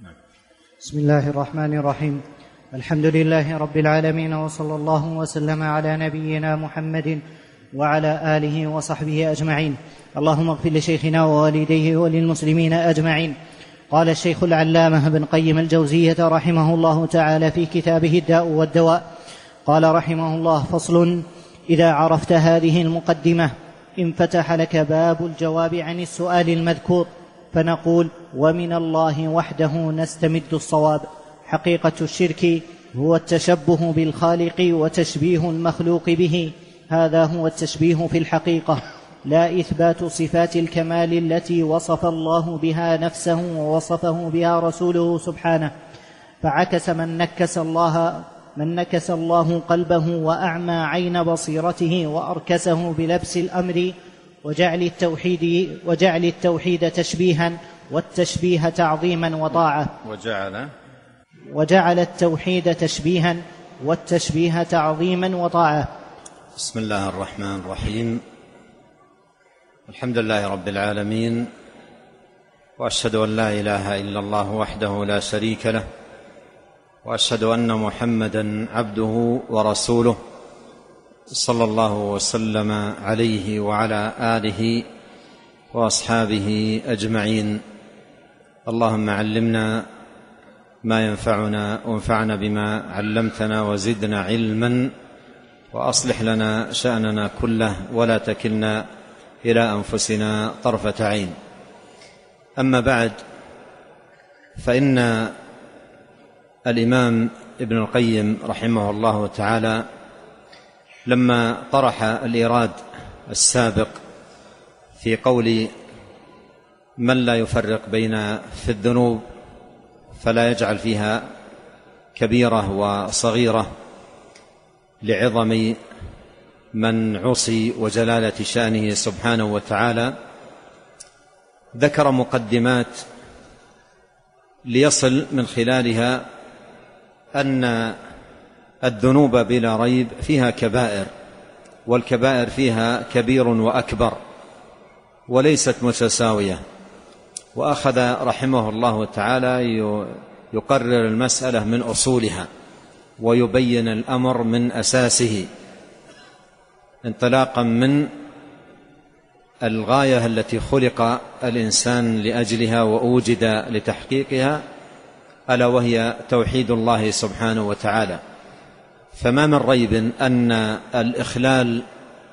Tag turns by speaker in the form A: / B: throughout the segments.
A: بسم الله الرحمن الرحيم. الحمد لله رب العالمين، وصلى الله وسلم على نبينا محمد وعلى آله وصحبه أجمعين. اللهم اغفر لشيخنا ووالديه وللمسلمين أجمعين. قال الشيخ العلامة ابن قيم الجوزية رحمه الله تعالى في كتابه الداء والدواء، قال رحمه الله: فصل: إذا عرفت هذه المقدمة انفتح لك باب الجواب عن السؤال المذكور، فنقول: ومن الله وحده نستمد الصواب. حقيقة الشرك هو التشبه بالخالق وتشبيه المخلوق به، هذا هو التشبيه في الحقيقة، لا إثبات صفات الكمال التي وصف الله بها نفسه ووصفه بها رسوله سبحانه. فعكس من نكس الله قلبه وأعمى عين بصيرته وأركسه بلبس الأمر وجعل التوحيد تشبيها، والتشبيه تعظيما وطاعة. وجعل التوحيد تشبيها والتشبيه تعظيما وطاعة.
B: بسم الله الرحمن الرحيم. الحمد لله رب العالمين، وأشهد أن لا إله إلا الله وحده لا شريك له، وأشهد أن محمدا عبده ورسوله، صلى الله وسلم عليه وعلى آله وأصحابه أجمعين. اللهم علمنا ما ينفعنا، وانفعنا بما علمتنا، وزدنا علما، وأصلح لنا شأننا كله، ولا تكلنا إلى أنفسنا طرفة عين. أما بعد، فإن الإمام ابن القيم رحمه الله تعالى لما طرح الإيراد السابق في قول من لا يفرق بين في الذنوب فلا يجعل فيها كبيرة وصغيرة لعظم من عصي وجلالة شأنه سبحانه وتعالى، ذكر مقدمات ليصل من خلالها أن الذنوب بلا ريب فيها كبائر، والكبائر فيها كبير وأكبر وليست متساوية. وأخذ رحمه الله تعالى يقرر المسألة من أصولها، ويبين الأمر من أساسه، انطلاقا من الغاية التي خلق الإنسان لأجلها وأوجد لتحقيقها، ألا وهي توحيد الله سبحانه وتعالى. فما من ريب أن الإخلال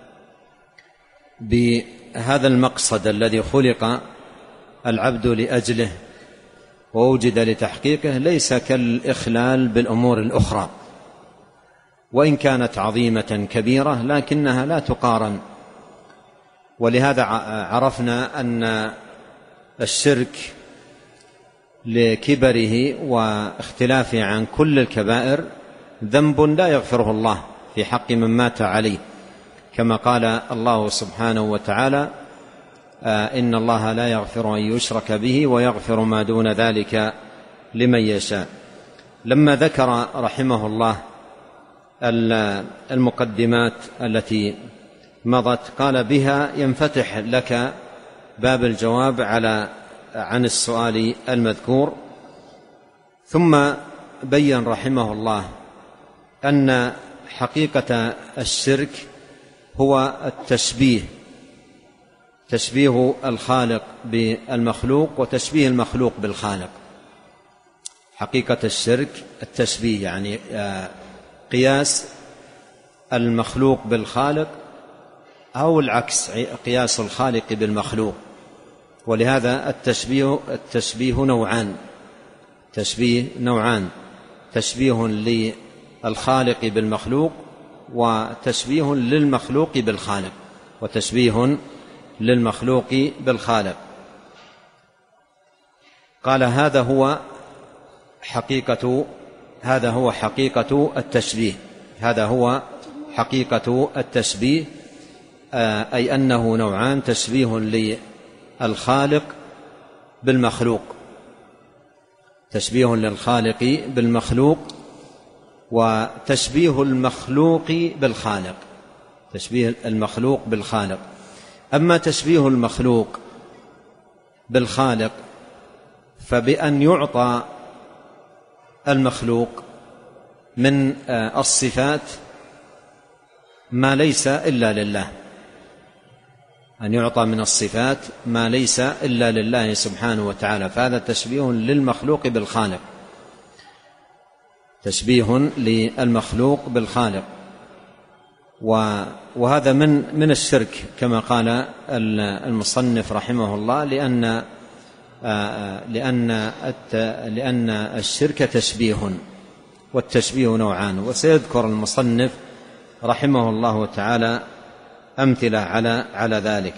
B: بهذا المقصد الذي خلق العبد لأجله ووجد لتحقيقه ليس كالإخلال بالأمور الأخرى، وإن كانت عظيمة كبيرة لكنها لا تقارن. ولهذا عرفنا أن الشرك لكبره واختلافه عن كل الكبائر ذنب لا يغفره الله في حق من مات عليه، كما قال الله سبحانه وتعالى: إن الله لا يغفر أن يشرك به ويغفر ما دون ذلك لمن يشاء. لما ذكر رحمه الله المقدمات التي مضت قال: بها ينفتح لك باب الجواب عن السؤال المذكور. ثم بين رحمه الله أن حقيقة الشرك هو تشبيه الخالق بالمخلوق وتشبيه المخلوق بالخالق. حقيقة الشرك التشبيه، يعني قياس المخلوق بالخالق، أو العكس، قياس الخالق بالمخلوق. ولهذا التشبيه نوعان: تشبيه للخالق بالمخلوق، وتشبيه للمخلوق بالخالق، قال: هذا هو حقيقة التشبيه، أي أنه نوعان: تشبيه للخالق بالمخلوق، وتشبيه المخلوق بالخالق. أما تشبيه المخلوق بالخالق فبأن يعطى المخلوق من الصفات ما ليس إلا لله، أن يعطى من الصفات ما ليس إلا لله سبحانه وتعالى، فهذا تشبيه للمخلوق بالخالق، تشبيه للمخلوق بالخالق. وهذا من الشرك كما قال المصنف رحمه الله، لأن الشرك تشبيه، والتشبيه نوعان، وسيذكر المصنف رحمه الله تعالى أمثلة على ذلك.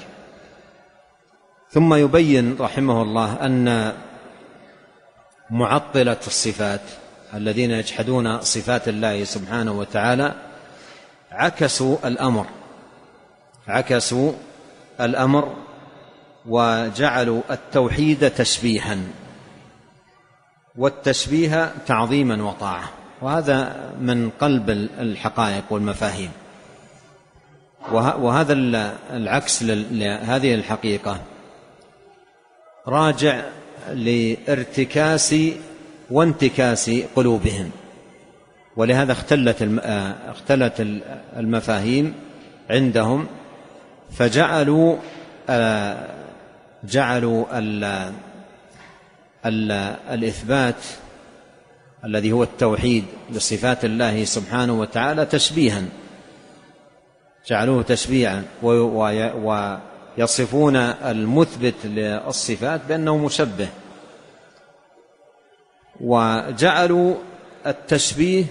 B: ثم يبين رحمه الله أن معطلة الصفات الذين يجحدون صفات الله سبحانه وتعالى عكسوا الأمر وجعلوا التوحيد تشبيها، والتشبيه تعظيما وطاعة، وهذا من قلب الحقائق والمفاهيم. وهذا العكس لهذه الحقيقة راجع لارتكاس وانتكاس قلوبهم، ولهذا اختلت المفاهيم عندهم، فجعلوا الإثبات الذي هو التوحيد لصفات الله سبحانه وتعالى تشبيها، جعلوه تشبيها، ويصفون المثبت للصفات بأنه مشبه، وجعلوا التشبيه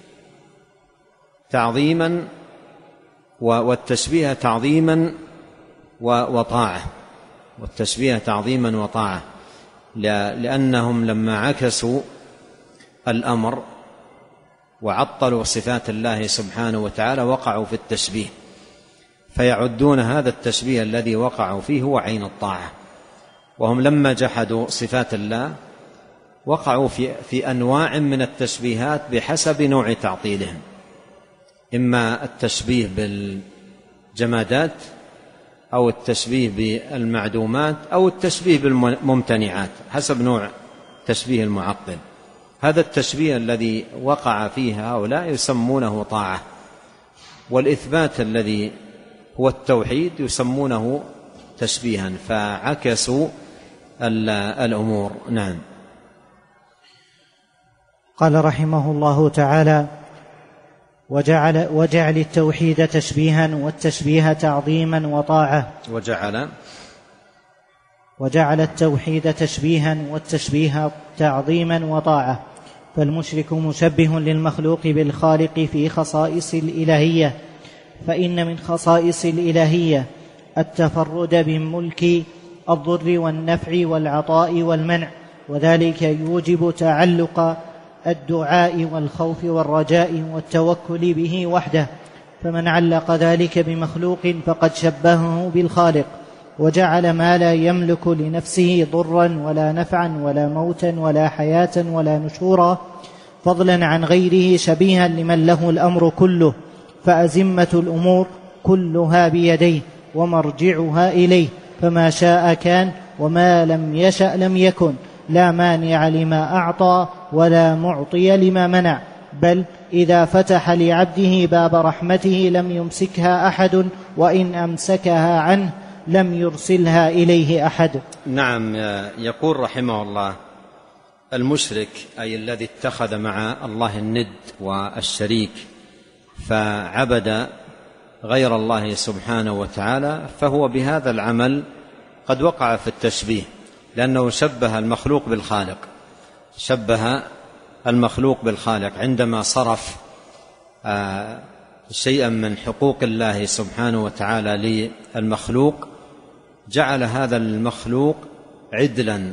B: تعظيما والتشبيه تعظيما وطاعة، والتشبيه تعظيما وطاعة، لأنهم لما عكسوا الأمر وعطلوا صفات الله سبحانه وتعالى وقعوا في التشبيه، فيعدون هذا التشبيه الذي وقعوا فيه هو عين الطاعة. وهم لما جحدوا صفات الله وقعوا في أنواع من التشبيهات بحسب نوع تعطيلهم، إما التشبيه بالجمادات أو التشبيه بالمعدومات أو التشبيه بالممتنعات، حسب نوع تشبيه المعطل. هذا التشبيه الذي وقع فيه هؤلاء يسمونه طاعة، والإثبات الذي هو التوحيد يسمونه تشبيها، فعكسوا الأمور. نعم.
A: قال رحمه الله تعالى: وجعل التوحيد تشبيها والتشبيه تعظيما وطاعة. وجعل التوحيد تشبيها والتشبيه تعظيما وطاعة، فالمشرك مشبه للمخلوق بالخالق في خصائص الإلهية، فإن من خصائص الإلهية التفرد بملك الضر والنفع والعطاء والمنع، وذلك يوجب تعلق الدعاء والخوف والرجاء والتوكل به وحده، فمن علق ذلك بمخلوق فقد شبهه بالخالق، وجعل ما لا يملك لنفسه ضرا ولا نفعا ولا موتا ولا حياة ولا نشورا فضلا عن غيره شبيها لمن له الأمر كله، فأزمة الأمور كلها بيديه ومرجعها إليه، فما شاء كان وما لم يشأ لم يكن، لا مانع لما أعطى ولا معطي لما منع، بل إذا فتح لعبده باب رحمته لم يمسكها أحد، وإن أمسكها عنه لم يرسلها إليه أحد.
B: نعم. يقول رحمه الله: المشرك أي الذي اتخذ مع الله الند والشريك فعبد غير الله سبحانه وتعالى، فهو بهذا العمل قد وقع في التشبيه، لأنه شبه المخلوق بالخالق، شبه المخلوق بالخالق عندما صرف شيئا من حقوق الله سبحانه وتعالى للمخلوق، جعل هذا المخلوق عدلا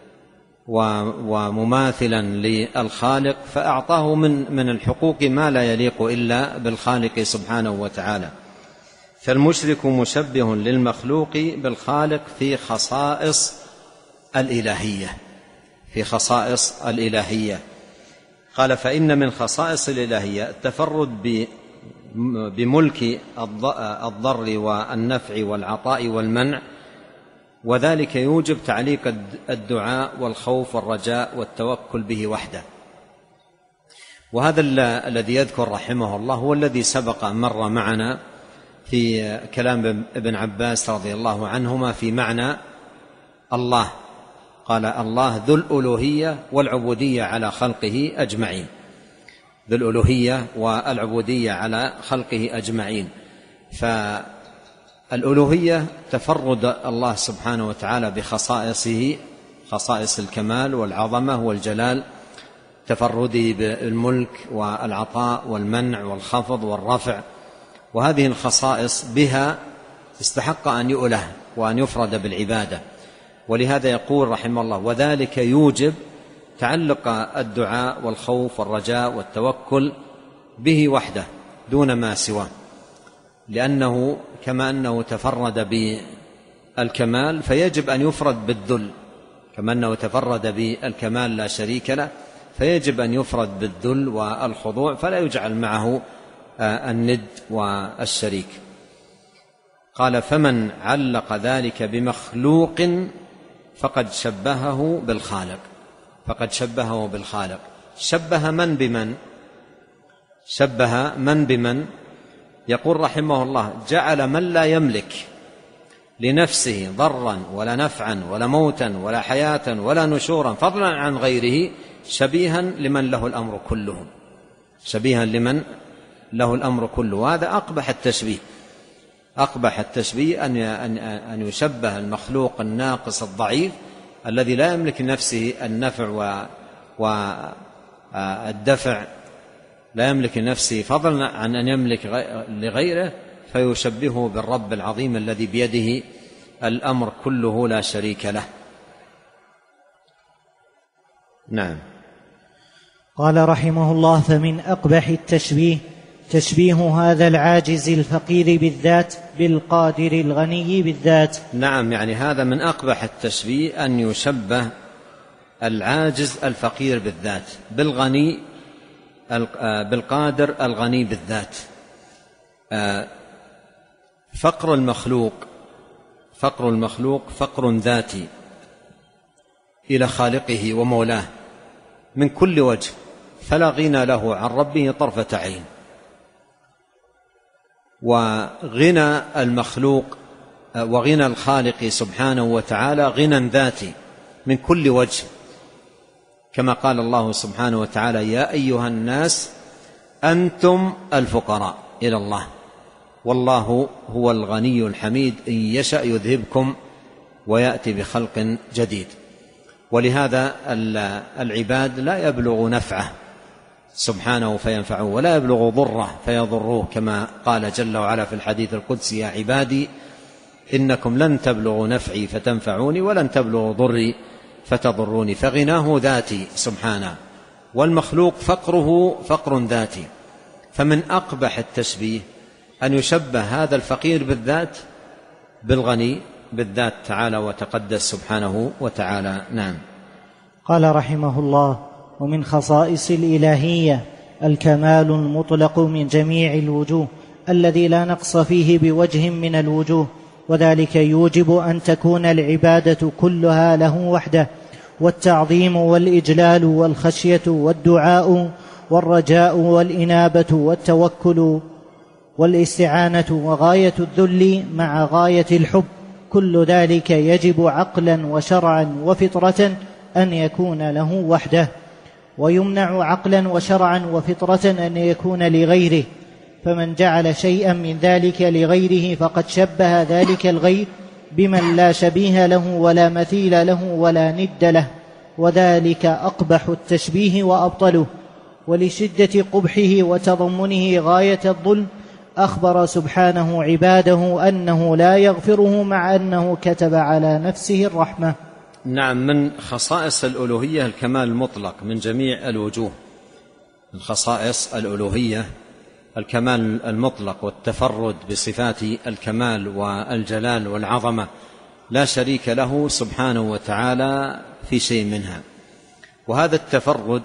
B: ومماثلا للخالق، فأعطاه من الحقوق ما لا يليق إلا بالخالق سبحانه وتعالى. فالمشرك مشبه للمخلوق بالخالق في خصائص الإلهية، في خصائص الإلهية. قال: فإن من خصائص الإلهية التفرد بملك الضر والنفع والعطاء والمنع، وذلك يوجب تعليق الدعاء والخوف والرجاء والتوكل به وحده. وهذا الذي يذكر رحمه الله هو الذي سبق مر معنا في كلام ابن عباس رضي الله عنهما في معنى الله. قال الله ذو الألوهية والعبودية على خلقه أجمعين، ذو الألوهية والعبودية على خلقه أجمعين. فالألوهية تفرد الله سبحانه وتعالى بخصائصه، خصائص الكمال والعظمة والجلال، تفرده بالملك والعطاء والمنع والخفض والرفع، وهذه الخصائص بها استحق أن يؤله وأن يفرد بالعبادة. ولهذا يقول رحمه الله وذلك يوجب تعلق الدعاء والخوف والرجاء والتوكل به وحده دون ما سواه، لأنه كما أنه تفرد بالكمال فيجب أن يفرد بالذل، كما أنه تفرد بالكمال لا شريك له فيجب أن يفرد بالذل والخضوع، فلا يجعل معه الند والشريك. قال فمن علق ذلك بمخلوق فقد شبهه بالخالق، فقد شبهه بالخالق. شبه من بمن؟ شبه من بمن؟ يقول رحمه الله جعل من لا يملك لنفسه ضرا ولا نفعا ولا موتا ولا حياة ولا نشورا فضلا عن غيره شبيها لمن له الأمر كله، شبيها لمن له الأمر كله. وهذا أقبح التشبيه، أقبح التشبيه أن يشبه المخلوق الناقص الضعيف الذي لا يملك لنفسه النفع والدفع، لا يملك لنفسه فضلا عن أن يملك لغيره، فيشبهه بالرب العظيم الذي بيده الأمر كله لا شريك له. نعم.
A: قال رحمه الله فمن أقبح التشبيه تشبيه هذا العاجز الفقير بالذات بالقادر الغني بالذات.
B: نعم، يعني هذا من أقبح التشبيه أن يشبه العاجز الفقير بالذات بالغني بالقادر الغني بالذات. فقر المخلوق فقر ذاتي إلى خالقه ومولاه من كل وجه، فلا غنى له عن ربه طرفة عين. وغنى المخلوق وغنى الخالق سبحانه وتعالى غنى ذاتي من كل وجه، كما قال الله سبحانه وتعالى يا أيها الناس أنتم الفقراء إلى الله والله هو الغني الحميد إن يشأ يذهبكم ويأتي بخلق جديد. ولهذا العباد لا يبلغ نفعه سبحانه فينفعه ولا يبلغ ضره فيضروه، كما قال جل وعلا في الحديث القدسي يا عبادي إنكم لن تبلغوا نفعي فتنفعوني ولن تبلغوا ضري فتضروني. فغناه ذاتي سبحانه، والمخلوق فقره فقر ذاتي. فمن أقبح التشبيه أن يشبه هذا الفقير بالذات بالغني بالذات تعالى وتقدس سبحانه وتعالى. نعم.
A: قال رحمه الله ومن خصائص الإلهية الكمال المطلق من جميع الوجوه الذي لا نقص فيه بوجه من الوجوه، وذلك يوجب أن تكون العبادة كلها له وحده، والتعظيم والإجلال والخشية والدعاء والرجاء والإنابة والتوكل والاستعانة وغاية الذل مع غاية الحب، كل ذلك يجب عقلا وشرعا وفطرة أن يكون له وحده، ويمنع عقلا وشرعا وفطرة أن يكون لغيره. فمن جعل شيئا من ذلك لغيره فقد شبه ذلك الغير بمن لا شبيه له ولا مثيل له ولا ند له، وذلك أقبح التشبيه وأبطله. ولشدة قبحه وتضمنه غاية الظلم أخبر سبحانه عباده أنه لا يغفره مع أنه كتب على نفسه الرحمة.
B: نعم. من خصائص الألوهية الكمال المطلق من جميع الوجوه، من خصائص الألوهية الكمال المطلق والتفرد بصفات الكمال والجلال والعظمة لا شريك له سبحانه وتعالى في شيء منها. وهذا التفرد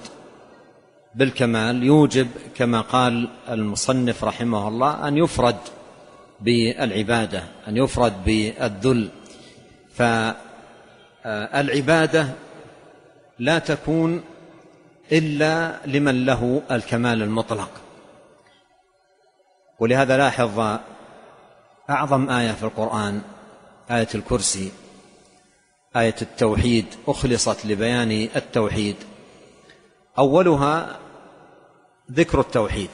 B: بالكمال يوجب كما قال المصنف رحمه الله أن يفرد بالعبادة، أن يفرد بالذل. فالعبادة لا تكون إلا لمن له الكمال المطلق. ولهذا لاحظ أعظم آية في القرآن آية الكرسي، آية التوحيد، أخلصت لبيان التوحيد. أولها ذكر التوحيد،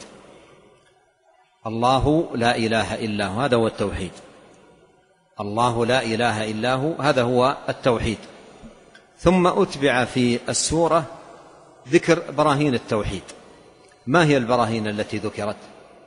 B: الله لا إله إلا هو، هذا هو التوحيد. الله لا إله إلا هو، هذا هو التوحيد. ثم أتبع في السورة ذكر براهين التوحيد. ما هي البراهين التي ذكرت؟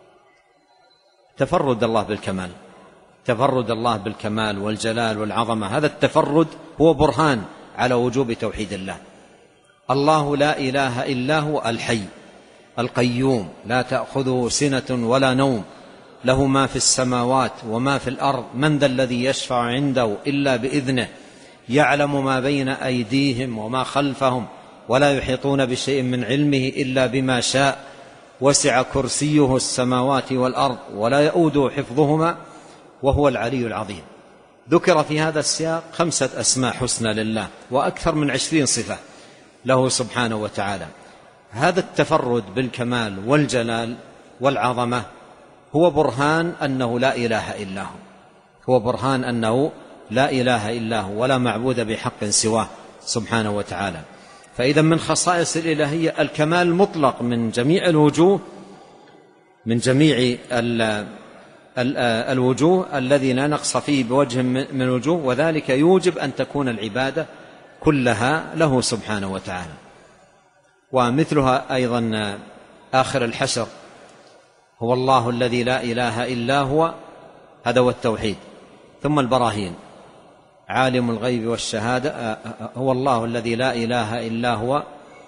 B: تفرد الله بالكمال، تفرد الله بالكمال والجلال والعظمة، هذا التفرد هو برهان على وجوب توحيد الله. الله لا إله إلا هو الحي القيوم لا تأخذه سنة ولا نوم، له ما في السماوات وما في الأرض، من ذا الذي يشفع عنده إلا بإذنه، يعلم ما بين أيديهم وما خلفهم ولا يحيطون بشيء من علمه إلا بما شاء، وسع كرسيه السماوات والأرض ولا يؤوده حفظهما وهو العلي العظيم. ذكر في هذا السياق 5 أسماء حسنى لله وأكثر من 20 صفة له سبحانه وتعالى. هذا التفرد بالكمال والجلال والعظمة هو برهان أنه لا إله إلا هو، هو برهان أنه لا إله إلا هو ولا معبود بحق سواه سبحانه وتعالى. فإذا من خصائص الإلهية الكمال المطلق من جميع الوجوه، من جميع الوجوه الذي لا نقص فيه بوجه من الوجوه، وذلك يوجب أن تكون العبادة كلها له سبحانه وتعالى. ومثلها أيضا آخر الحشر، هو الله الذي لا إله إلا هو، هذا هو التوحيد. ثم البراهين، عالم الغيب والشهادة، هو الله الذي لا إله إلا هو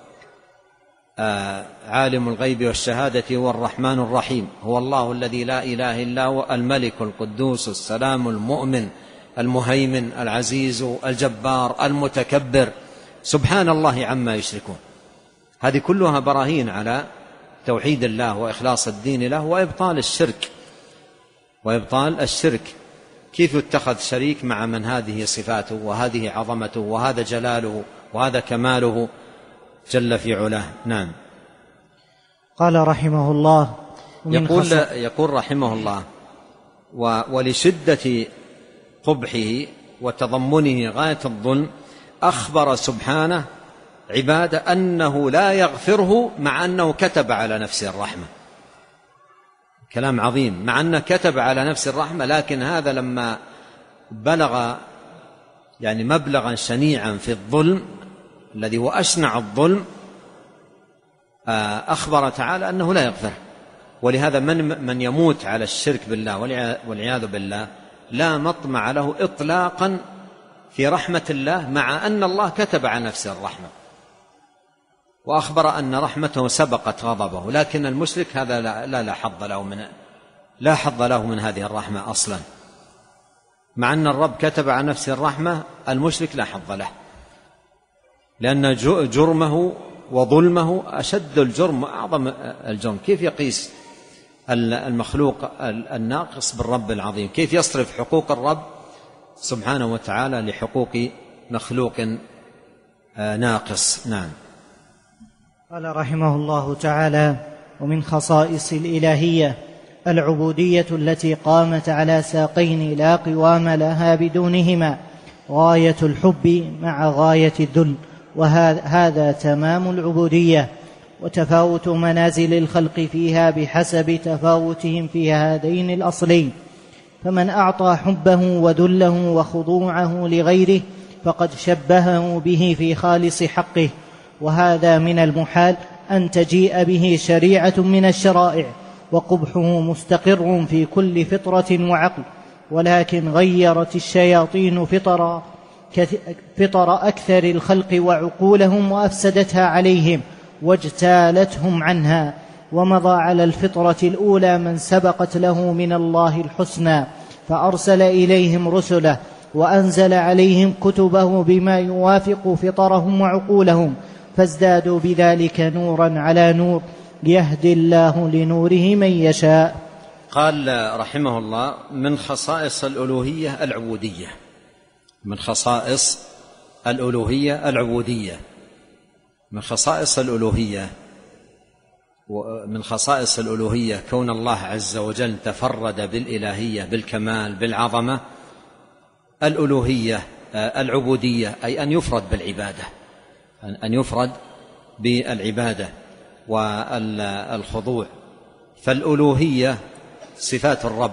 B: عالم الغيب والشهادة هو الرحمن الرحيم، هو الله الذي لا إله إلا هو الملك القدوس السلام المؤمن المهيمن العزيز الجبار المتكبر، سبحان الله عما يشركون. هذه كلها براهين على توحيد الله وإخلاص الدين له وإبطال الشرك، وإبطال الشرك. كيف يتخذ شريك مع من هذه صفاته وهذه عظمته وهذا جلاله وهذا كماله جل في علاه؟ نعم.
A: قال رحمه الله
B: يقول رحمه الله: ولشدة قبحه وتضمنه غاية الظلم أخبر سبحانه عباده أنه لا يغفره، مع أنه كتب على نفسه الرحمة. كلام عظيم، مع أنه كتب على نفسه الرحمة، لكن هذا لما بلغ يعني مبلغا شنيعا في الظلم الذي هو أشنع الظلم، أخبر تعالى أنه لا يغفر. ولهذا من يموت على الشرك بالله والعياذ بالله لا مطمع له إطلاقا في رحمة الله، مع أن الله كتب على نفسه الرحمة وأخبر أن رحمته سبقت غضبه. لكن المشرك هذا لا حظ له من هذه الرحمة أصلا، مع أن الرب كتب على نفسه الرحمة، المشرك لا حظ له، لأن جرمه وظلمه أشد الجرم وأعظم الجرم. كيف يقيس المخلوق الناقص بالرب العظيم؟ كيف يصرف حقوق الرب سبحانه وتعالى لحقوق مخلوق ناقص؟ نعم.
A: قال رحمه الله تعالى: ومن خصائص الإلهية العبودية التي قامت على ساقين لا قوام لها بدونهما، غاية الحب مع غاية الذل، وهذا تمام العبودية، وتفاوت منازل الخلق فيها بحسب تفاوتهم في هذين الأصلين. فمن أعطى حبه وذله وخضوعه لغيره فقد شبهه به في خالص حقه، وهذا من المحال أن تجيء به شريعة من الشرائع، وقبحه مستقر في كل فطرة وعقل. ولكن غيرت الشياطين فطر أكثر الخلق وعقولهم، وأفسدتها عليهم واجتالتهم عنها، ومضى على الفطرة الأولى من سبقت له من الله الحسنى، فأرسل إليهم رسله وأنزل عليهم كتبه بما يوافق فطرهم وعقولهم، فازدادوا بذلك نورا على نور، يهدي الله لنوره من يشاء.
B: قال رحمه الله: من خصائص الألوهية العبودية، من خصائص الألوهية العبودية. من خصائص الألوهية كون الله عز وجل تفرد بالإلهية بالكمال بالعظمة. الألوهية العبودية أي أن يفرد بالعبادة، أن يفرد بالعبادة والخضوع. فالألوهية صفات الرب،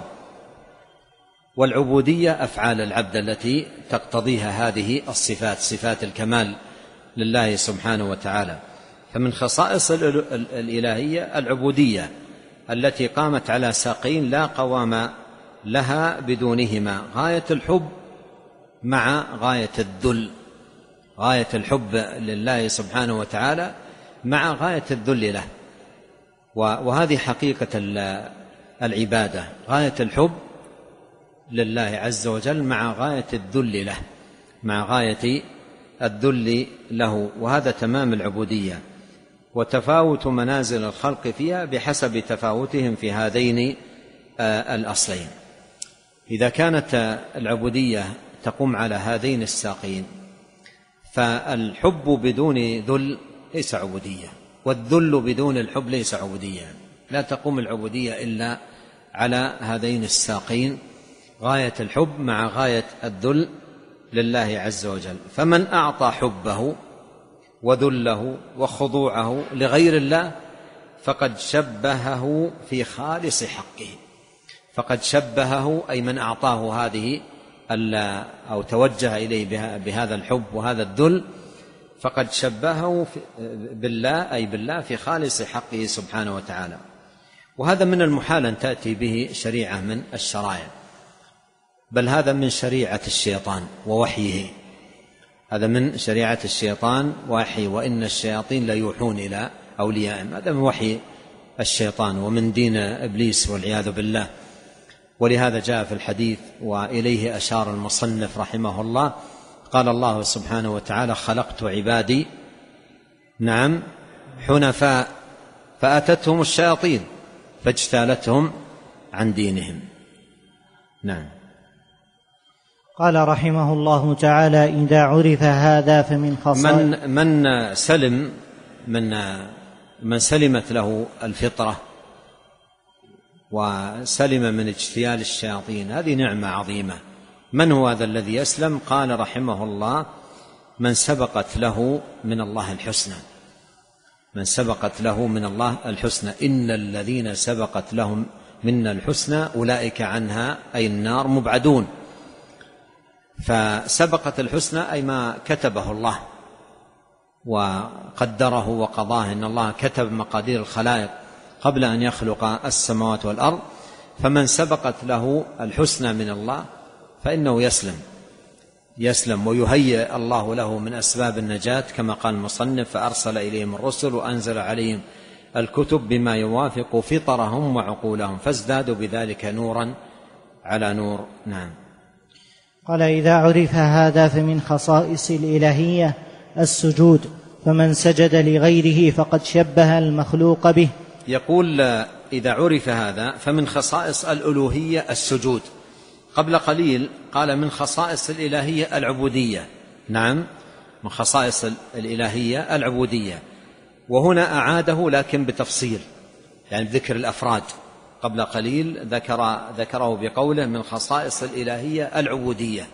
B: والعبودية أفعال العبد التي تقتضيها هذه الصفات، صفات الكمال لله سبحانه وتعالى. فمن خصائص الإلهية العبودية التي قامت على ساقين لا قوام لها بدونهما، غاية الحب مع غاية الذل، غاية الحب لله سبحانه وتعالى مع غاية الذل له. وهذه حقيقة العبادة، غاية الحب لله عز وجل مع غاية الذل له، مع غاية الذل له. وهذا تمام العبودية، وتفاوت منازل الخلق فيها بحسب تفاوتهم في هذين الأصلين. إذا كانت العبودية تقوم على هذين الساقين، فالحب بدون ذل ليس عبودية، والذل بدون الحب ليس عبودية. لا تقوم العبودية إلا على هذين الساقين، غاية الحب مع غاية الذل لله عز وجل. فمن أعطى حبه وذله وخضوعه لغير الله فقد شبهه في خالص حقه. فقد شبهه أي من أعطاه هذه أو توجه إليه بهذا الحب وهذا الذل، فقد شبهه بالله أي بالله في خالص حقه سبحانه وتعالى. وهذا من المحال أن تأتي به شريعة من الشرائع، بل هذا من شريعة الشيطان ووحيه، هذا من شريعة الشيطان وحي، وإن الشياطين ليوحون إلى أوليائهم، هذا من وحي الشيطان ومن دين إبليس والعياذ بالله. ولهذا جاء في الحديث وإليه أشار المصنف رحمه الله، قال الله سبحانه وتعالى: خلقت عبادي نعم حنفاء فأتتهم الشياطين فاجتالتهم عن دينهم. نعم.
A: قال رحمه الله تعالى: إذا عرف هذا فمن خصائص
B: من سلمت له الفطرة وسلم من اجتيال الشياطين، هذه نعمة عظيمة. من هو هذا الذي يسلم؟ قال رحمه الله: من سبقت له من الله الحسنى، من سبقت له من الله الحسنى. إن الذين سبقت لهم من الحسنى أولئك عنها أي النار مبعدون. فسبقت الحسنى أي ما كتبه الله وقدره وقضاه، إن الله كتب مقادير الخلائق قبل أن يخلق السماوات والأرض. فمن سبقت له الحسنى من الله فإنه يسلم ويهيئ الله له من أسباب النجاة، كما قال المصنف: فأرسل إليهم الرسل وأنزل عليهم الكتب بما يوافق فطرهم وعقولهم فازدادوا بذلك نورا على نور. نعم.
A: قال: إذا عرف هذا فمن خصائص الإلهية السجود، فمن سجد لغيره فقد شبه المخلوق به.
B: يقول: إذا عرف هذا فمن خصائص الألوهية السجود. قبل قليل قال من خصائص الإلهية العبودية. نعم، من خصائص الإلهية العبودية، وهنا أعاده لكن بتفصيل، يعني بذكر الأفراد. قبل قليل ذكره بقوله من خصائص الإلهية العبودية،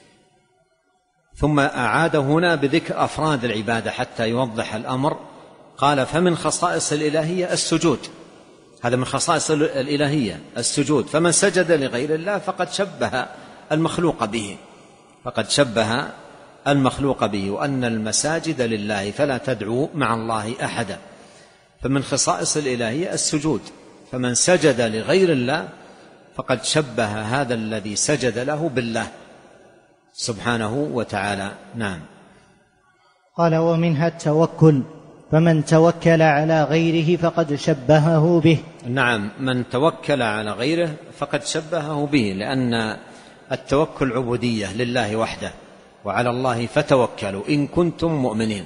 B: ثم أعاد هنا بذكر أفراد العبادة حتى يوضح الأمر. قال: فمن خصائص الإلهية السجود، هذا من خصائص الإلهية السجود. فمن سجد لغير الله فقد شبه المخلوق به، فقد شبه المخلوق به، وأن المساجد لله فلا تدعوا مع الله أحدا. فمن خصائص الإلهية السجود، فمن سجد لغير الله فقد شبه هذا الذي سجد له بالله سبحانه وتعالى. نعم.
A: قال: ومنها التوكل، فمن توكل على غيره فقد شبهه به.
B: نعم، من توكل على غيره فقد شبهه به، لأن التوكل عبودية لله وحده، وعلى الله فتوكلوا إن كنتم مؤمنين.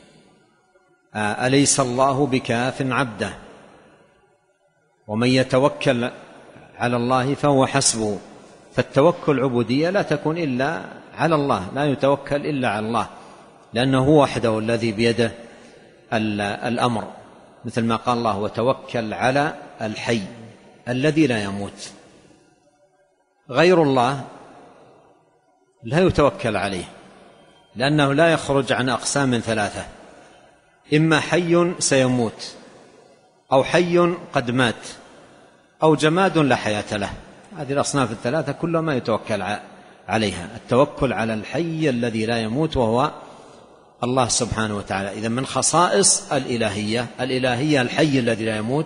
B: أليس الله بكاف عبده، ومن يتوكل على الله فهو حسبه. فالتوكل عبودية لا تكون إلا على الله، لا يتوكل إلا على الله، لأنه هو وحده الذي بيده الأمر، مثل ما قال الله: وتوكل على الحي الذي لا يموت. غير الله لا يتوكل عليه، لأنه لا يخرج عن أقسام ثلاثة: إما حي سيموت، أو حي قد مات، أو جماد لا حياة له. هذه الأصناف الثلاثة كلها ما يتوكل عليها. التوكل على الحي الذي لا يموت وهو الله سبحانه وتعالى. إذا من خصائص الإلهية الحي الذي لا يموت،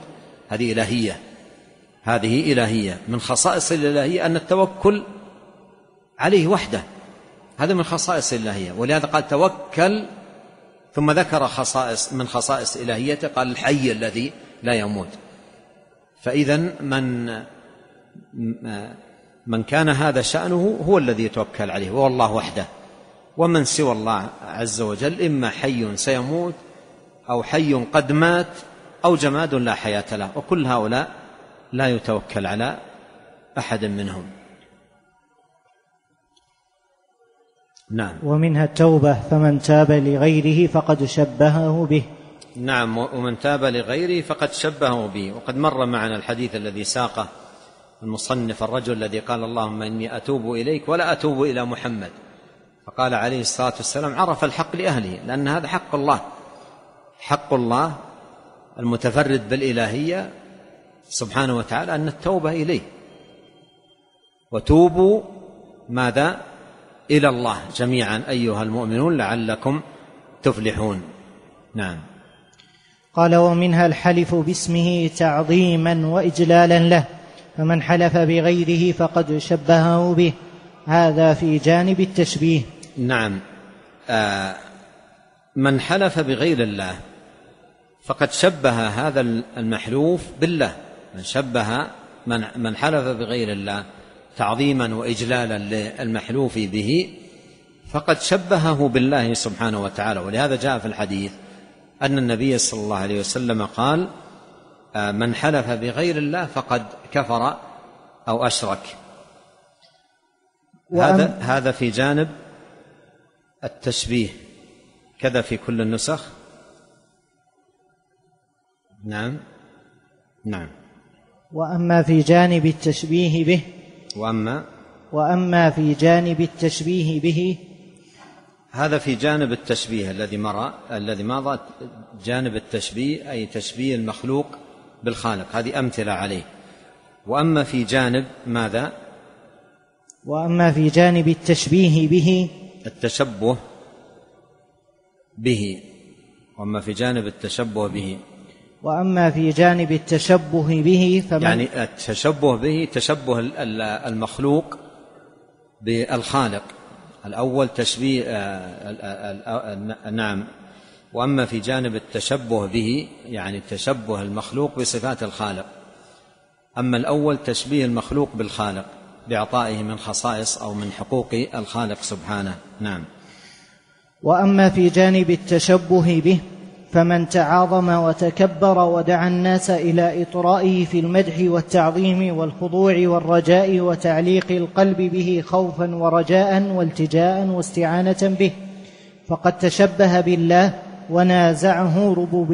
B: هذه إلهية. من خصائص الإلهية أن التوكل عليه وحده، هذا من خصائص الإلهية. ولهذا قال: توكل، ثم ذكر خصائص من خصائص إلهيته، قال: الحي الذي لا يموت. فإذا من كان هذا شأنه هو الذي يتوكل عليه، وهو الله وحده. ومن سوى الله عز وجل إما حي سيموت، أو حي قد مات، أو جماد لا حياة له، وكل هؤلاء لا يتوكل على أحد منهم. نعم.
A: ومنها التوبة: فمن تاب لغيره فقد شبهه به.
B: نعم، ومن تاب لغيره فقد شبهه به. وقد مر معنا الحديث الذي ساقه المصنف: الرجل الذي قال: اللهم إني أتوب إليك ولا أتوب إلى محمد. فقال عليه الصلاة والسلام: عرف الحق لأهله، لأن هذا حق الله، حق الله المتفرد بالإلهية سبحانه وتعالى، أن التوبة إليه. وتوبوا ماذا؟ إلى الله جميعا أيها المؤمنون لعلكم تفلحون. نعم.
A: قال: ومنها الحلف باسمه تعظيما وإجلالا له، فمن حلف بغيره فقد شبهه به. هذا في جانب التشبيه.
B: نعم. من حلف بغير الله فقد شبه هذا المحلوف بالله. من حلف بغير الله تعظيما وإجلالا للمحلوف به فقد شبهه بالله سبحانه وتعالى. ولهذا جاء في الحديث أن النبي صلى الله عليه وسلم قال: من حلف بغير الله فقد كفر أو أشرك. هذا في جانب التشبيه، كذا في كل النسخ. نعم.
A: وأما في جانب التشبيه به وأما في جانب التشبيه به،
B: هذا في جانب التشبيه الذي مضى. جانب التشبيه أي تشبيه المخلوق بالخالق، هذه أمثلة عليه. وأما في جانب ماذا؟
A: وأما في جانب التشبيه به،
B: التشبه به. وأما في جانب التشبه به،
A: وأما في جانب التشبه به
B: يعني التشبه به تشبه المخلوق بالخالق. الأول تشبيه نعم. وأما في جانب التشبه به يعني تشبه المخلوق بصفات الخالق. أما الأول تشبيه المخلوق بالخالق بإعطائه من خصائص أو من حقوق الخالق سبحانه. نعم.
A: وأما في جانب التشبه به فمن تعاظم وتكبر ودعا الناس إلى إطرائه في المدح والتعظيم والخضوع والرجاء وتعليق القلب به خوفا ورجاء والتجاء واستعانة به، فقد تشبه بالله ونازعه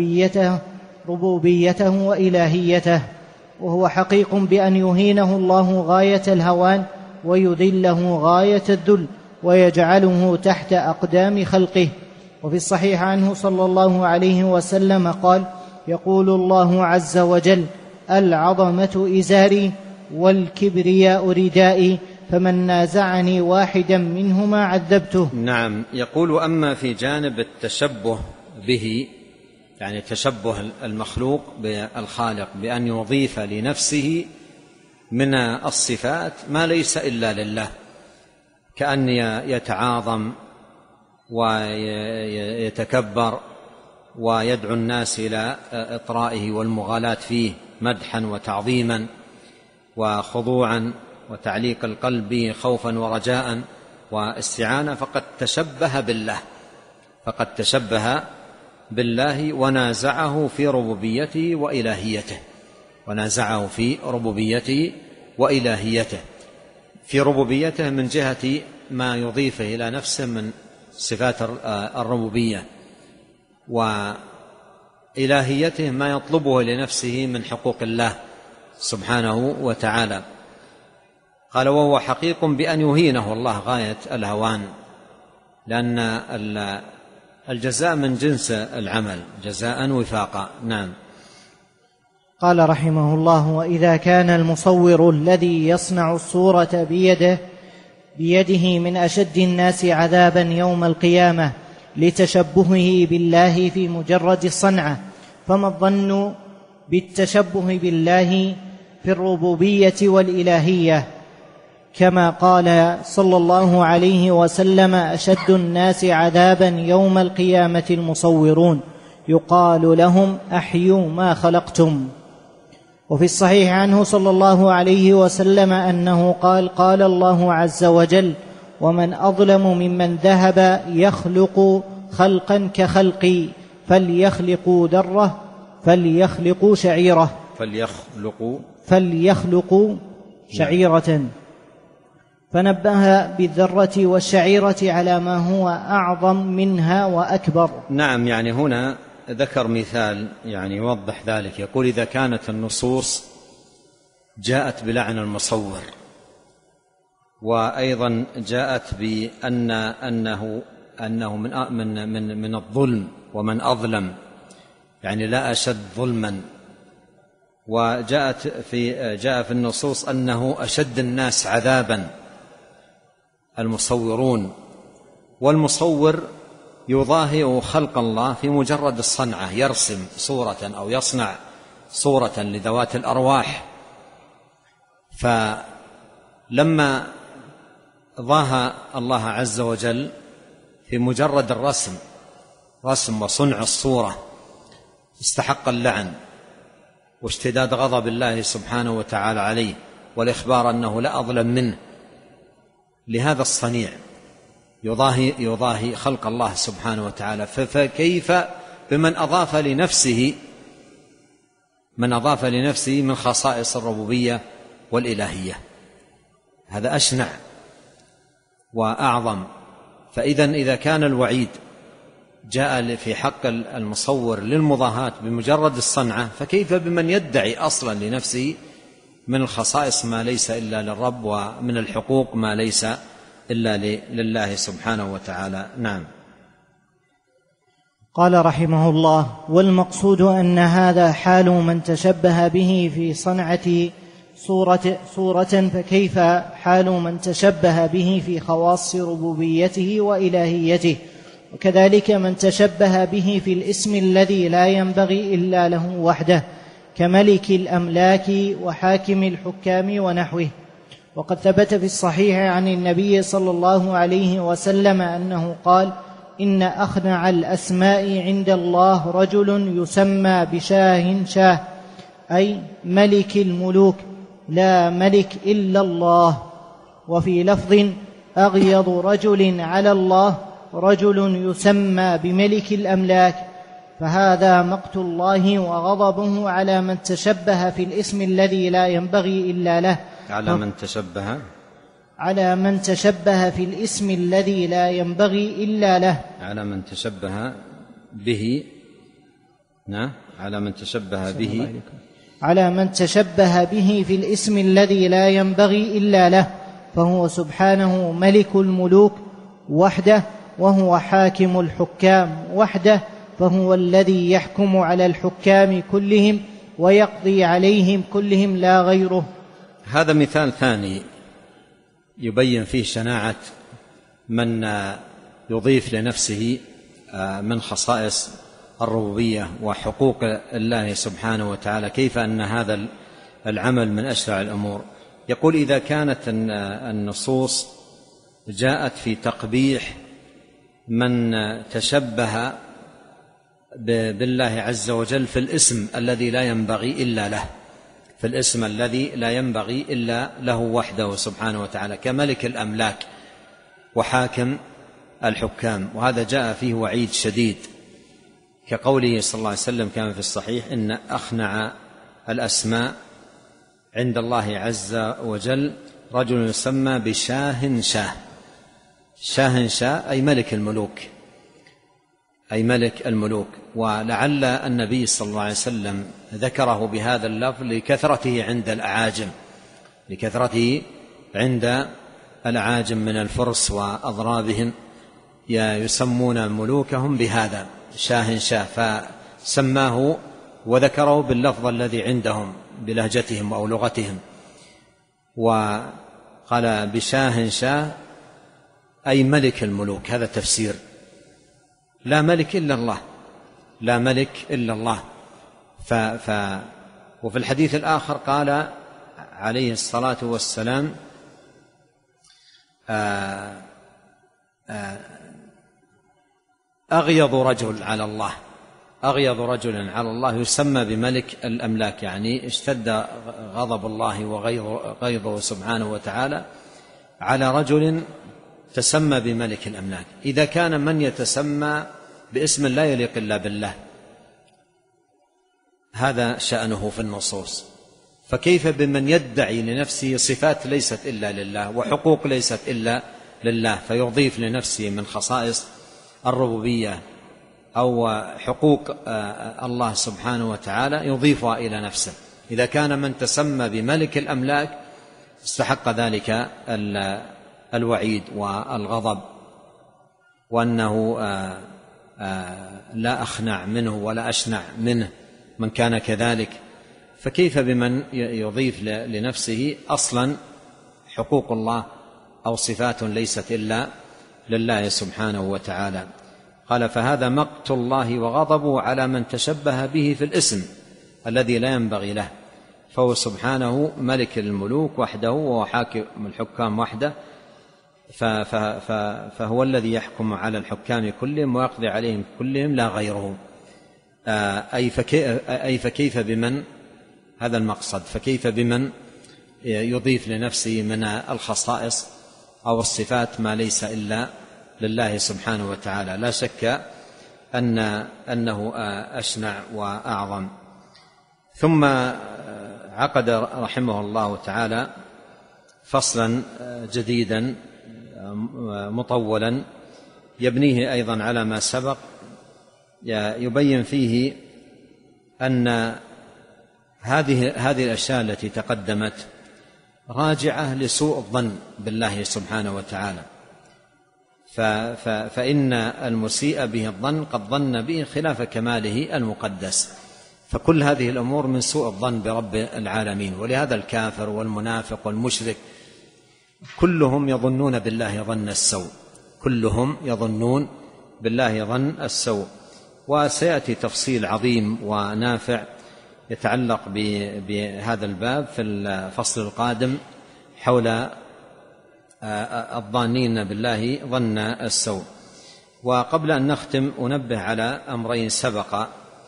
A: ربوبيته وإلهيته، وهو حقيق بأن يهينه الله غاية الهوان ويذله غاية الذل ويجعله تحت أقدام خلقه. وفي الصحيح عنه صلى الله عليه وسلم قال: يقول الله عز وجل: العظمة إزاري والكبرياء ردائي، فمن نازعني واحدا منهما عذبته.
B: نعم. يقول: أما في جانب التشبه به يعني تشبه المخلوق بالخالق بأن يضيف لنفسه من الصفات ما ليس إلا لله، كأن يتعاظم ويتكبر ويدعو الناس إلى إطرائه والمغالاة فيه مدحا وتعظيما وخضوعا وتعليق القلب خوفا ورجاء واستعانة، فقد تشبه بالله ونازعه في ربوبيته وإلهيته. في ربوبيته من جهة ما يضيفه إلى نفسه من صفات الربوبية، إلهيته ما يطلبه لنفسه من حقوق الله سبحانه وتعالى. قال وهو حقيق بأن يهينه الله غاية الهوان، لأن الجزاء من جنس العمل جزاء وفاقا. نعم.
A: قال رحمه الله: وإذا كان المصور الذي يصنع الصورة بيده من أشد الناس عذابا يوم القيامة لتشبهه بالله في مجرد الصنعة، فما الظن بالتشبه بالله في الربوبية والإلهية؟ كما قال صلى الله عليه وسلم: أشد الناس عذابا يوم القيامة المصورون، يقال لهم: أحيوا ما خلقتم. وفي الصحيح عنه صلى الله عليه وسلم أنه قال: قال الله عز وجل: ومن أظلم ممن ذهب يخلق خلقا كخلقي، فليخلقوا ذرة فليخلقوا شعيرة فليخلقوا شعيرة. فنبه بالذرة والشعيرة على ما هو أعظم منها وأكبر.
B: نعم، يعني هنا ذكر مثال يعني يوضح ذلك. يقول: إذا كانت النصوص جاءت بلعن المصور، وأيضا جاءت بأنه من الظلم، ومن أظلم يعني لا أشد ظلما، وجاء في النصوص أنه أشد الناس عذابا المصورون، والمصور يضاهئ خلق الله في مجرد الصنعة، يرسم صورة أو يصنع صورة لذوات الأرواح. فلما ضاهى الله عز وجل في مجرد الرسم وصنع الصورة استحق اللعن واشتداد غضب الله سبحانه وتعالى عليه، والإخبار أنه لا أظلم منه. لهذا الصنيع يضاهي خلق الله سبحانه وتعالى، فكيف بمن أضاف لنفسه من خصائص الربوبية والإلهية؟ هذا أشنع وأعظم. إذا كان الوعيد جاء في حق المصور للمضاهاة بمجرد الصنعة، فكيف بمن يدعي أصلا لنفسه من الخصائص ما ليس إلا للرب، ومن الحقوق ما ليس إلا لله سبحانه وتعالى. نعم.
A: قال رحمه الله: والمقصود أن هذا حال من تشبه به في صنعة صورة، فكيف حال من تشبه به في خواص ربوبيته وإلهيته؟ وكذلك من تشبه به في الاسم الذي لا ينبغي إلا له وحده، كملك الأملاك وحاكم الحكام ونحوه. وقد ثبت في الصحيح عن النبي صلى الله عليه وسلم أنه قال: إن أخنع الأسماء عند الله رجل يسمى بشاه، أي ملك الملوك، لا ملك إلا الله. وفي لفظ: أغيض رجل على الله رجل يسمى بملك الأملاك. فهذا مقت الله وغضبه على من تشبه في الاسم الذي لا ينبغي إلا له،
B: على من تشبه
A: في الاسم الذي لا ينبغي إلا له،
B: على من تشبه به، على من تشبه به
A: في الاسم الذي لا ينبغي إلا له، فهو سبحانه ملك الملوك وحده، وهو حاكم الحكام وحده، فهو الذي يحكم على الحكام كلهم ويقضي عليهم كلهم لا غيره.
B: هذا مثال ثاني يبين فيه شناعة من يضيف لنفسه من خصائص الربوبية وحقوق الله سبحانه وتعالى، كيف أن هذا العمل من أشرع الأمور. يقول: إذا كانت النصوص جاءت في تقبيح من تشبه بالله عز وجل في الاسم الذي لا ينبغي إلا له وحده سبحانه وتعالى، كملك الأملاك وحاكم الحكام، وهذا جاء فيه وعيد شديد، كقوله صلى الله عليه وسلم كما في الصحيح: إن أخنع الأسماء عند الله عز وجل رجل يسمى بشاه، أي ملك الملوك. أي ملك الملوك. ولعل النبي صلى الله عليه وسلم ذكره بهذا اللفظ لكثرته عند الأعاجم من الفرس وأضرابهم، يسمون ملوكهم بهذا شاه، فسماه وذكره باللفظ الذي عندهم بلهجتهم أو لغتهم، وقال بشاه أي ملك الملوك. هذا تفسير. لا ملك إلا الله. وفي الحديث الآخر قال عليه الصلاة والسلام أغيض رجل على الله يسمى بملك الأملاك، يعني اشتد غضب الله وغيظه سبحانه وتعالى على رجل تسمى بملك الأملاك. إذا كان من يتسمى باسم لا يليق إلا بالله هذا شأنه في النصوص، فكيف بمن يدعي لنفسه صفات ليست إلا لله وحقوق ليست إلا لله، فيضيف لنفسه من خصائص الربوبية أو حقوق الله سبحانه وتعالى يضيفها إلى نفسه. إذا كان من تسمى بملك الأملاك استحق ذلك الوعيد والغضب، وأنه لا أخنع منه ولا أشنع منه من كان كذلك، فكيف بمن يضيف لنفسه أصلا حقوق الله أو صفات ليست إلا لله سبحانه وتعالى. قال فهذا مقت الله وغضبه على من تشبه به في الاسم الذي لا ينبغي له، فهو سبحانه ملك الملوك وحده وهو حاكم الحكام وحده، فهو الذي يحكم على الحكام كلهم ويقضي عليهم كلهم لا غيره. أي فكيف بمن هذا المقصد، فكيف بمن يضيف لنفسه من الخصائص أو الصفات ما ليس إلا لله سبحانه وتعالى. لا شك أنه أشنع وأعظم. ثم عقد رحمه الله تعالى فصلا جديدا مطولا يبنيه أيضا على ما سبق، يبين فيه أن هذه الأشياء التي تقدمت راجعة لسوء الظن بالله سبحانه وتعالى، فإن المسيء به الظن قد ظن به خلاف كماله المقدس، فكل هذه الأمور من سوء الظن برب العالمين. ولهذا الكافر والمنافق والمشرك كلهم يظنون بالله ظن السوء. وسيأتي تفصيل عظيم ونافع يتعلق بهذا الباب في الفصل القادم حول الظانين بالله ظن السوء. وقبل أن نختم أنبه على أمرين سبق.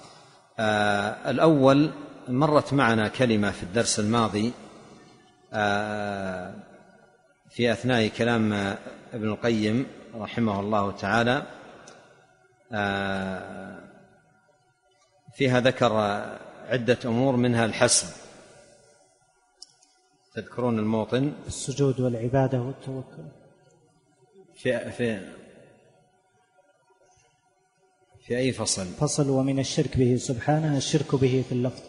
B: الأول، مرت معنا كلمة في الدرس الماضي في أثناء كلام ابن القيم رحمه الله تعالى، فيها ذكر عدة أمور منها الحسب. تذكرون الموطن؟
A: السجود والعبادة والتوكل
B: في أي فصل؟
A: فصل ومن الشرك به سبحانه الشرك به في اللفظ.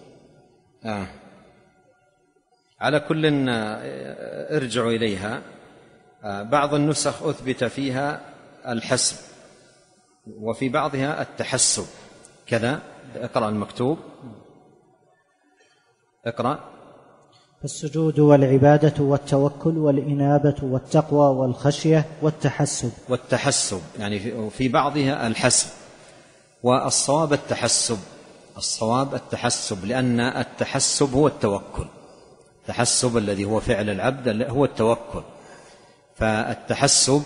B: على كل ارجعوا إليها. بعض النسخ أثبت فيها الحسب وفي بعضها التحسب كذا. اقرأ المكتوب. اقرأ.
A: السجود والعبادة والتوكل والإنابة والتقوى والخشية والتحسب
B: يعني في بعضها الحسب، والصواب التحسب، لأن التحسب هو التوكل. التحسب الذي هو فعل العبد هو التوكل، فالتحسب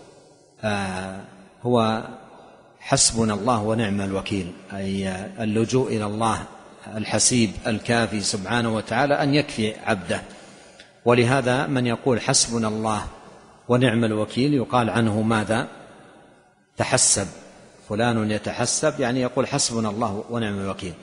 B: هو حسبنا الله ونعم الوكيل، أي اللجوء إلى الله الحسيب الكافي سبحانه وتعالى أن يكفي عبده. ولهذا من يقول حسبنا الله ونعم الوكيل يقال عنه ماذا؟ تحسب. فلان يتحسب يعني يقول حسبنا الله ونعم الوكيل.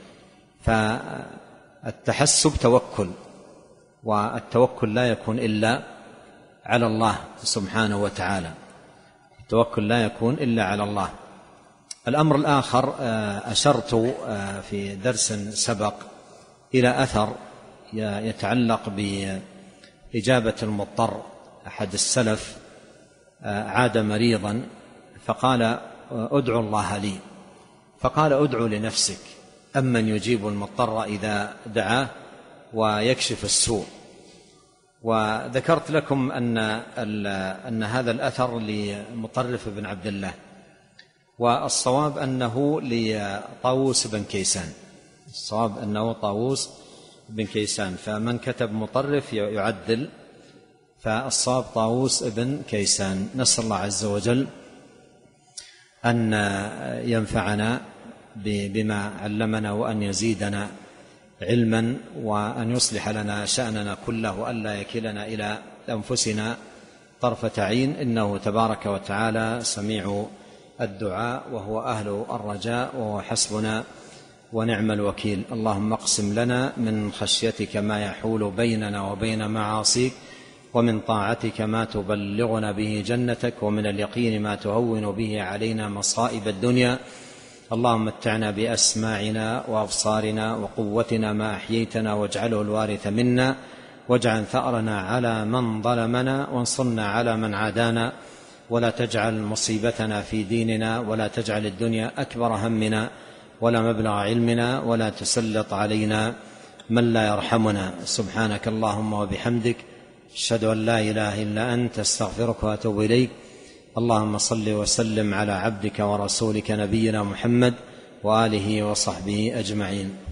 B: فالتحسب توكل، والتوكل لا يكون إلا على الله سبحانه وتعالى. التوكل لا يكون إلا على الله. الأمر الآخر، أشرت في درس سبق إلى أثر يتعلق بإجابة المضطر. أحد السلف عاد مريضا فقال ادعو الله لي، فقال ادعو لنفسك، أمن يجيب المضطر إذا دعاه ويكشف السوء. وذكرت لكم أن هذا الأثر لمطرف بن عبد الله، والصواب أنه لطاووس بن كيسان، الصواب أنه طاووس بن كيسان، فمن كتب مطرف يعدل، فالصواب طاووس بن كيسان. نسأل الله عز وجل أن ينفعنا بما علمنا وأن يزيدنا علما وأن يصلح لنا شأننا كله وأن لا يكلنا إلى أنفسنا طرفة عين، إنه تبارك وتعالى سميع الدعاء وهو أهل الرجاء وهو حسبنا ونعم الوكيل. اللهم اقسم لنا من خشيتك ما يحول بيننا وبين معاصيك، ومن طاعتك ما تبلغنا به جنتك، ومن اليقين ما تهون به علينا مصائب الدنيا. اللهم متعنا بأسماعنا وأبصارنا وقوتنا ما أحييتنا، واجعله الوارث منا، واجعل ثأرنا على من ظلمنا، وانصرنا على من عادانا، ولا تجعل مصيبتنا في ديننا، ولا تجعل الدنيا أكبر همنا ولا مبلغ علمنا، ولا تسلط علينا من لا يرحمنا. سبحانك اللهم وبحمدك، أشهد أن لا إله إلا أنت، استغفرك وأتوب إليك. اللهم صل وسلم على عبدك ورسولك نبينا محمد وآله وصحبه أجمعين.